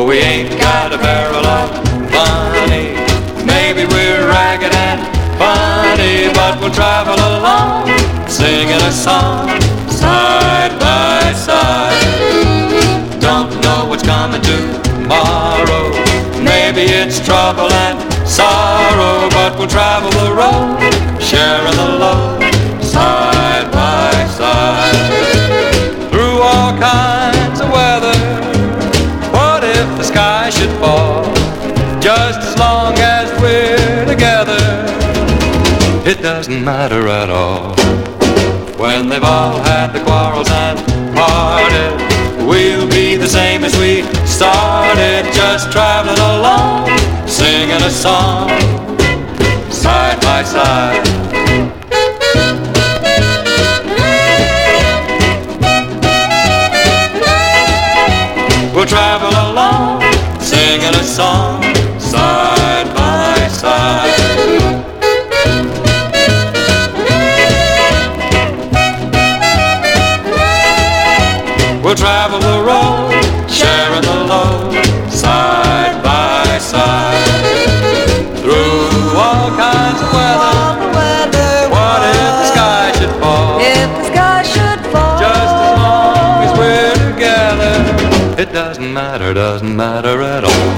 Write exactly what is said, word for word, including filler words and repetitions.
we ain't got a barrel of money. Maybe we're ragged and funny, but we'll travel along, singing a song, side by side. Don't know what's coming tomorrow. Maybe it's trouble and sorrow, but we'll travel the road, sharing the load, side by side. Through all kinds of weather, what if the sky should fall? Just as long as we're together, it doesn't matter at all. When they've all had the quarrels and parted, we'll be the same as we started, just traveling along, singing a song, side by side. We'll travel along, singing a song, side by side. We'll travel the road, sharing the load, side by side. Through all kinds of weather, what if the sky should fall? If the sky should fall, just as long as we're together, it doesn't matter, doesn't matter at all.